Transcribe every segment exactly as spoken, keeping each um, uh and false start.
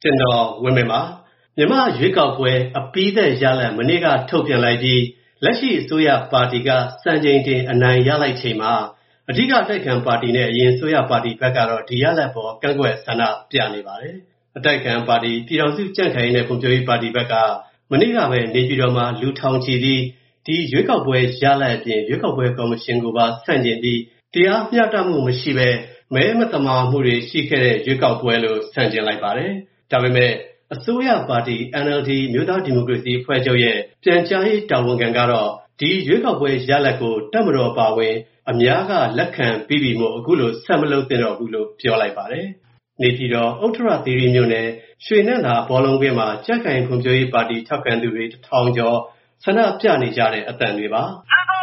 ကျွန်တော်ဝင်းမင်းပါမြန်မာရွေးကောက်ပွဲအပြီးသက်ရလဒ်မနေ့ကထုတ်ပြန်လိုက်ပြီးလက်ရှိအစိုးရပါတီကစံချိန်တင်အနိုင်ရလိုက်ချိန်မှာအဓိကတိုက်ခံပါတီနဲ့အရင်အစိုးရပါတီဘက်ကတော့ဒီရလဒ်ပေါ်ကန့်ကွက်ဆန္ဒပြနေပါတယ်အတိုက်ခံပါတီပြည်ထောင်စုကြံ့ခိုင်ရေးနဲ့ဖွံ့ဖြိုးရေးပါတီဘက်ကမနေ့ကပဲနေပြည်တော်မှာလူထောင်ချီပြီးဒီရွေးကောက်ပွဲရလဒ်အပြင်ရွေးကောက်ပွဲကော်မရှင်ကိုပါဆန့်ကျင်ပြီးတရားမျှတမှုမရှိဘဲမဲမတမာမှုတွေရှိခဲ့တဲ့ရွေးကောက်ပွဲလို့ဆန့်ကျင်လိုက်ပါတယ်ဒါပေမဲ့အစိုးရပါတီ N L D မြို့သားဒီမိုကရေစီအဖွဲ့ချုပ်ရဲ့ပြန်ကြားရေးတာဝန်ခံကတော့ဒီရွေးကောက်ပွဲရလဒ်ကိုတပ်မတော်ပါဝင်အများကလက်ခံပြီးပြီမို့အခုလိုဆက်မလုပ်သင့်တော့ဘူးလို့ပြောလိုက်ပါတယ်။နေပြည်တော်ဥတ္တရသီရိမြို့နယ်ရွှေနန္ဒာဘောလုံးကွင်းမှာကြက်ခိုင်ဖွံ့ဖြိုးရေးပါတီထောက်ခံသူတွေတစ်ထောင်ကျော်ဆန္ဒပြနေကြတဲ့အသံတွေပါ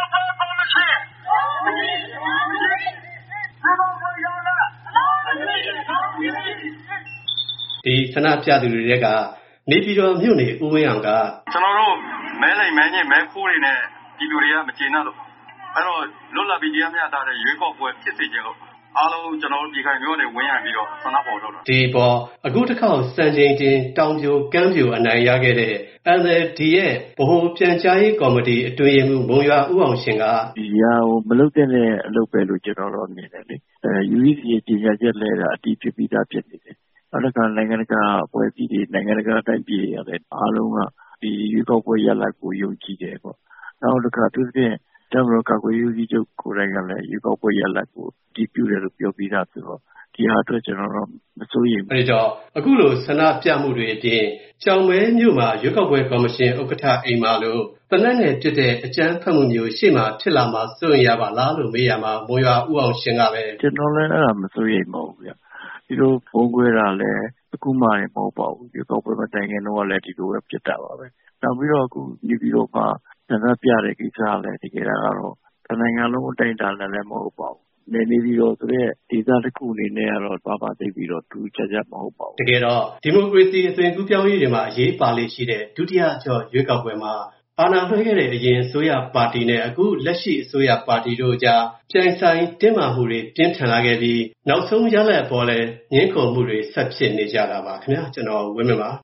ဒီဆန္ဒပြသူတွေကနေပြည်တော်မြို့နယ်ဦးဝင်းအောင်ကကျွန်တော်တို့မဲလိမ်မဲညစ်မဲခိုးတွေနဲ့ဒီလူတွေကမကျေနပ်လို့အဲ့တော့လွတ်လပ်ပြီးတရားမျှတတဲ့ရွေးကောက်ပွဲဖြစ်စေချင်လို့အားလုံးကျွန်တော်တို့ဒီခိုင်မျိုးနဲ့ဝင်ရပြီးတော့ဆန္ဒပေါ်တော့ဒီပေါ်အခုတစ်ခေါက်စံချိန်တင်တောင်ပြိုကမ်းပြိုအနိုင်ရခဲ့တဲ့ N L D ရဲ့ဗဟိုပြန်ကြားရေးကော်မတီအတွင်းရေးမှူးမုံရွာဦးအောင်ရှင်ကဒီဟာကိုမလုပ်တဲ့အလုပ်ပဲလို့ကျွန်တော်တို့မြင်တယ်လေအဲ U E C ရဲ့ကြေညာချက်လဲတာအတီးဖြစ်ပြီးသားဖြစ်နေတယ်အဲ့ဒါကနိုင်ငံတကာအဖွဲ့အစည်းတွေနိုင်ငံတကာတိုင်းပြည်တွေရတယ်အားလုံးကဒီရွေးကောက်ပွဲရလဒ်ကိုယုံကြည်တယ်ပေါ့နောက်တစ်ခါသူဖြင့်တမတော်ကကွယ်ယူကြီးချုပ်ကိုယ်တိုင်ကလည်းရွေးကောက်ပွဲရလဒ်ကိုဒီပြုတယ်လို့ပြောပြီးသားဆိုတော့ဒီဟာအတွက်ကျွန်တော်တို့မစိုးရိမ်ဘူးအဲဒါအခုလိုဆန္ဒပြမှုတွေအပြင်ကြောင်မဲမြို့မှာရွေးကောက်ပွဲကော်မရှင်ဥက္ကဋ္ဌအိမ်မှာလို့တနက်နယ်ဖြစ်တဲ့အကြမ်းဖက်မှုမျိုးရှေ့မှာဖြစ်လာမှာစိုးရင်ရပါလားလို့မေးရမှာမွန်ရွာဦးအောင်ရှင်ကပဲကျွန်တော်လည်းအဲ့ဒါမစိုးရိမ်ပါဘူးဗျဒီလိုပုံကွဲတာလည်းအခုမှလည်းမဟုတ်ပါဘူးဒီကောက်ပွဲမတိုင်ခင်တော့လည်းဒီလိုပဲဖြစ်တာပါပဲနောက်ပြီးတော့အခုနေပြီးတော့မှဆန္ဒပြတဲ့ကိစ္စလည်းတကယ်တော့တနိုင်ငံလုံးအတိုင်းအတာလည်းမဟုတ်ပါဘူးနေနေပြီးတော့ဆိုတဲ့ဒေသတစ်ခုအနေနဲ့ကတော့ဘာမှသိပြီးတော့သူချက်ချက်မဟုတ်ပါဘူးတကယ်တော့ဒီမိုကရေစီအသွင်ကူးပြောင်းရေးတွေမှာအရေးပါလေရှိတဲ့ဒုတိယကျော်ရွေးကောက်ပွဲမှာအာဏာလွှဲခဲ့တဲ့အရင်အစိုးရပါတီနဲ့အခုလက်ရှိအစိုးရပါတီတို့ကြားပြိုင်ဆိုင်တင်းမာမှုတွေပြင်းထန်လာခဲ့ပြီးနောက်ဆုံးရလဒ်ပေါ်လဲငင်းခုန်မှုတွေဆက်ဖြစ်နေကြတာပါခင်ဗျာကျွန်တော်ဝင်းမင်းပါ